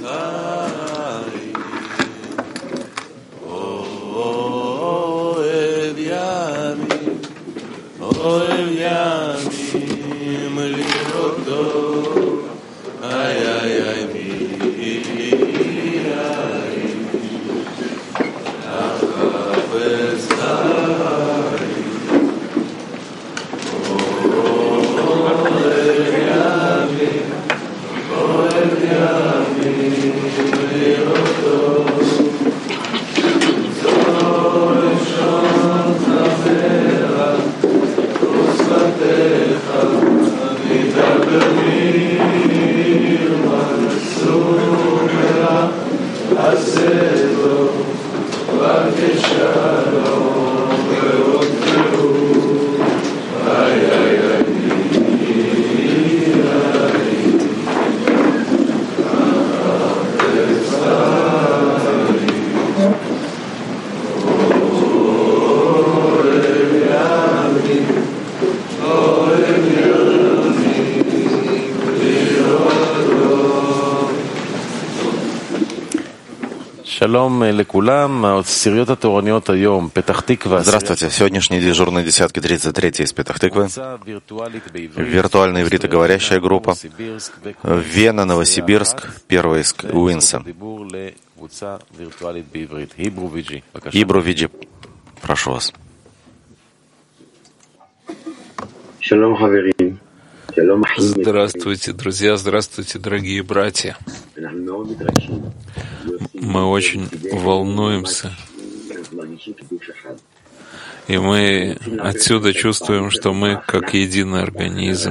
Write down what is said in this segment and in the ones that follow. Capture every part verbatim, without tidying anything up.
Здравствуйте. Сегодняшние дежурные десятки тридцать три из Петах-Тиквы. Виртуальная ивритоговорящая группа. Вена, Новосибирск, первый из Уинса. Ибру Виджи, прошу вас. Здравствуйте, друзья, здравствуйте, дорогие братья. Мы очень волнуемся, и мы отсюда чувствуем, что мы как единый организм.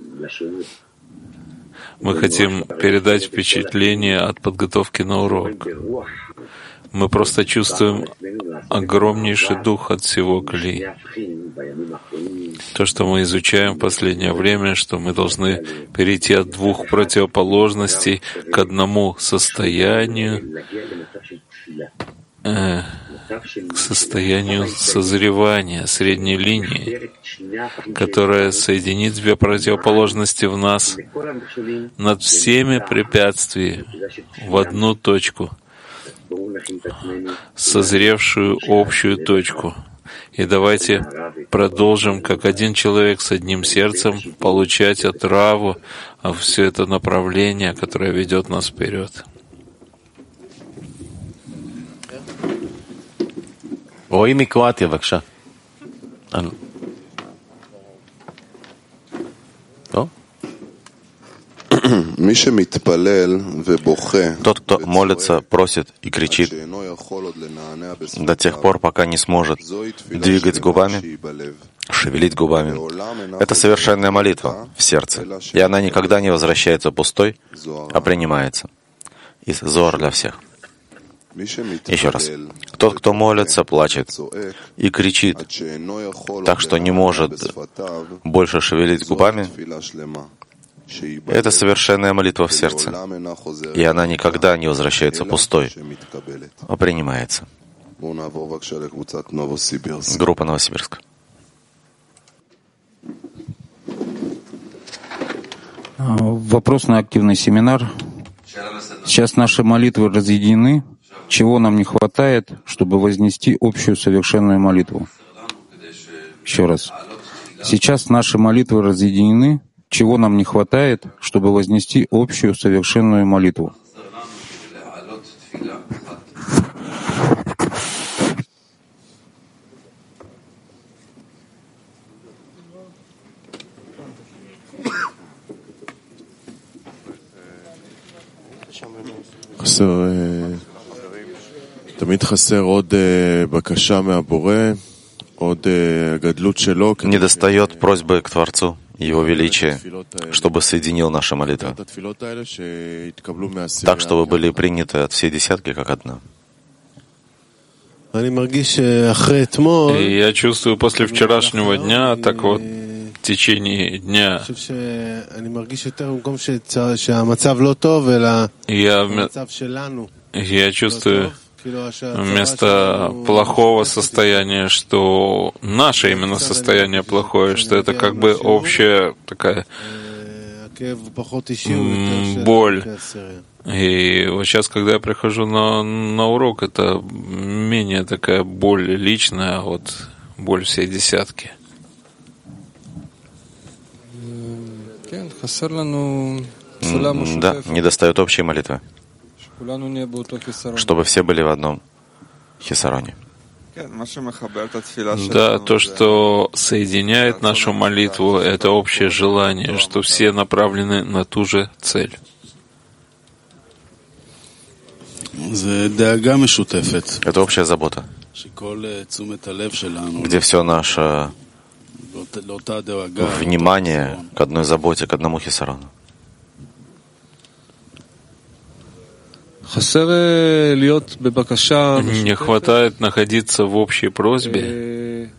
Мы хотим передать впечатление от подготовки на урок. Мы просто чувствуем огромнейший дух от всего Кли. То, что мы изучаем в последнее время, что мы должны перейти от двух противоположностей к одному состоянию, э, к состоянию созревания, средней линии, которая соединит две противоположности в нас над всеми препятствиями в одну точку, созревшую общую точку. И давайте продолжим, как один человек с одним сердцем, получать от Раву все это направление, которое ведет нас вперед. Рой Микроатия, бакша. Тот, кто молится, просит и кричит до тех пор, пока не сможет двигать губами, шевелить губами. Это совершенная молитва в сердце, и она никогда не возвращается пустой, а принимается. Из Зоар для всех. Еще раз. Тот, кто молится, плачет и кричит, так что не может больше шевелить губами, это совершенная молитва в сердце, и она никогда не возвращается пустой, а принимается. Группа Новосибирск. Вопрос на активный семинар. Сейчас наши молитвы разъединены. Чего нам не хватает, чтобы вознести общую совершенную молитву? Еще раз. Сейчас наши молитвы разъединены. Чего нам не хватает, чтобы вознести общую совершенную молитву? Недостает просьбы к Творцу, Его величия, чтобы соединил наши молитвы, так, чтобы были приняты от всей десятки как одна. И я чувствую после вчерашнего дня, так вот, в течение дня, я, я чувствую вместо плохого состояния, что наше именно состояние плохое, что это как бы общая такая боль. И вот сейчас, когда я прихожу на, на урок, это менее такая боль личная, а вот боль всей десятки. Да, недостает общей молитвы, чтобы все были в одном хисароне. Да, то, что соединяет нашу молитву, это общее желание, что все направлены на ту же цель. Это общая забота, где все наше внимание к одной заботе, к одному хисарону. Не хватает находиться в общей просьбе.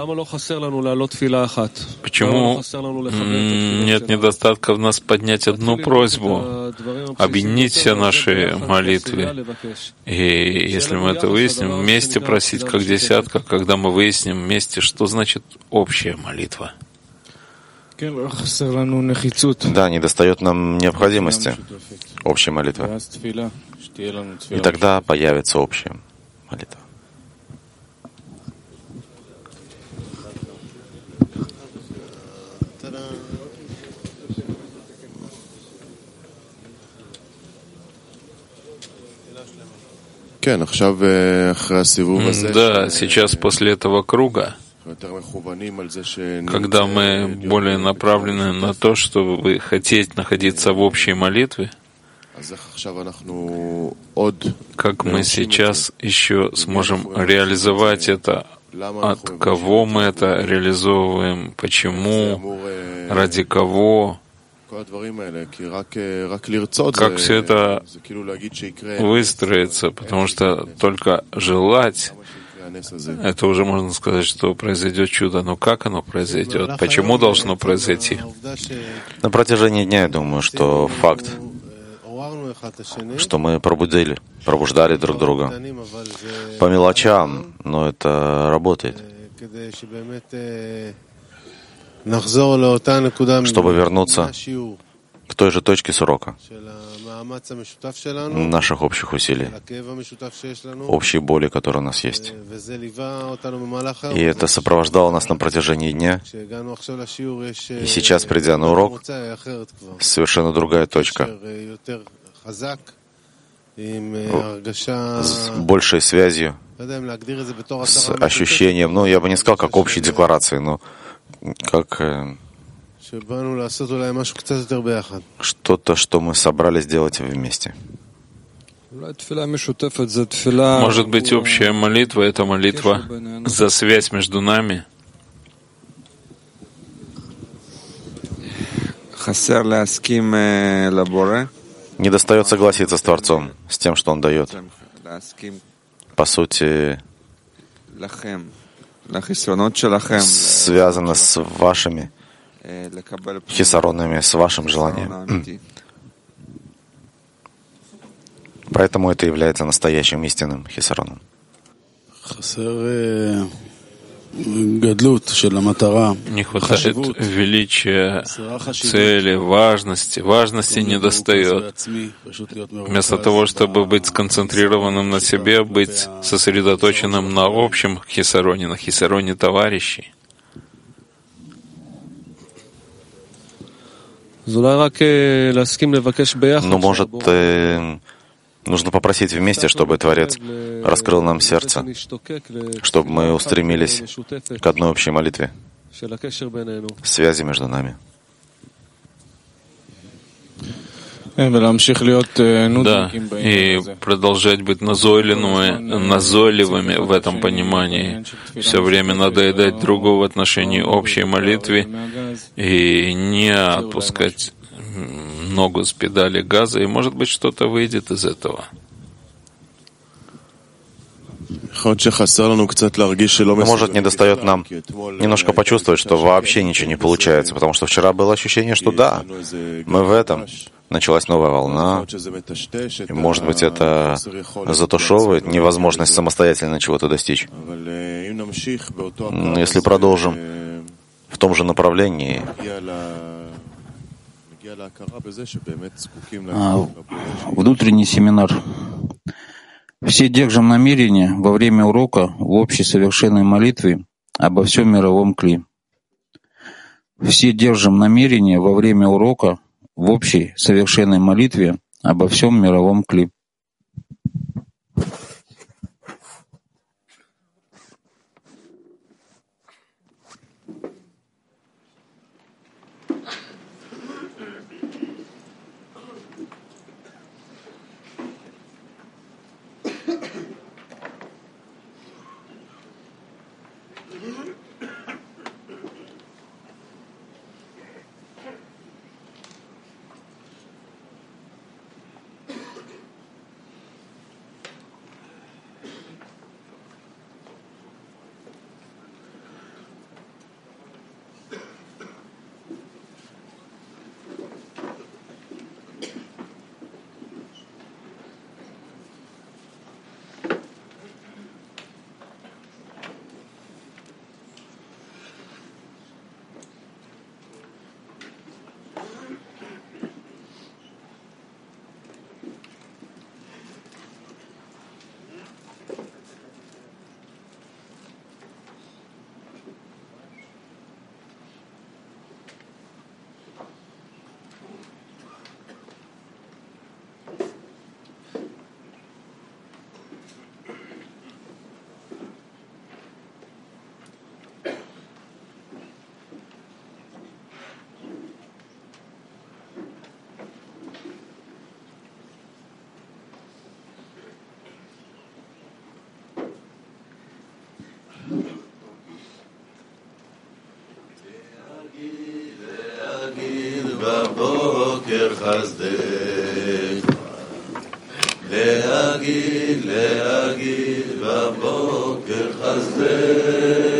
Почему нет недостатка в нас поднять одну просьбу, объединить все наши молитвы? И если мы это выясним, вместе просить как десятка, когда мы выясним вместе, что значит общая молитва. Да, недостает нам необходимости общей молитвы. И тогда появится общая молитва. Да, сейчас после этого круга, когда мы более направлены на то, чтобы хотеть находиться в общей молитве, как мы сейчас еще сможем реализовать это, от кого мы это реализовываем, почему, ради кого, как все это выстроится, потому что только желать, это уже можно сказать, что произойдет чудо. Но как оно произойдет? Почему должно произойти? На протяжении дня я думаю, что факт, что мы пробудили, пробуждали друг друга по мелочам, но это работает. Чтобы вернуться к той же точке с урока, наших общих усилий, общей боли, которая у нас есть. И это сопровождало нас на протяжении дня. И сейчас, придя на урок, совершенно другая точка, с большей связью, с ощущением, ну, я бы не сказал, как общей декларации, но как что-то, что мы собрались делать вместе. Может быть, общая молитва — это молитва за связь между нами. Недостает согласиться с Творцом, с тем, что Он дает. По сути, связано с вашими хисаронами, с вашим желанием. Поэтому это является настоящим истинным хисароном. Не хватает величия, цели, важности. Важности недостает. Вместо того, чтобы быть сконцентрированным на себе, быть сосредоточенным на общем хисароне, на хисароне товарищей. Ну, может, э, нужно попросить вместе, чтобы Творец раскрыл нам сердце, чтобы мы устремились к одной общей молитве, связи между нами. Да, и продолжать быть назойливыми, назойливыми в этом понимании. Все время надоедать другу в отношении общей молитвы и не отпускать ногу с педали газа, и, может быть, что-то выйдет из этого. Может, недостает нам немножко почувствовать, что вообще ничего не получается, потому что вчера было ощущение, что да, мы в этом. Началась новая волна, и, может быть, это затушевывает невозможность самостоятельно чего-то достичь. Но если продолжим в том же направлении, Внутренний семинар. Все держим намерение во время урока в общей совершенной молитве обо всем мировом кли. Все держим намерение во время урока в общей совершенной молитве обо всем мировом кли. בבוקר חסדך, להגיד, להגיד בבוקר חסדך.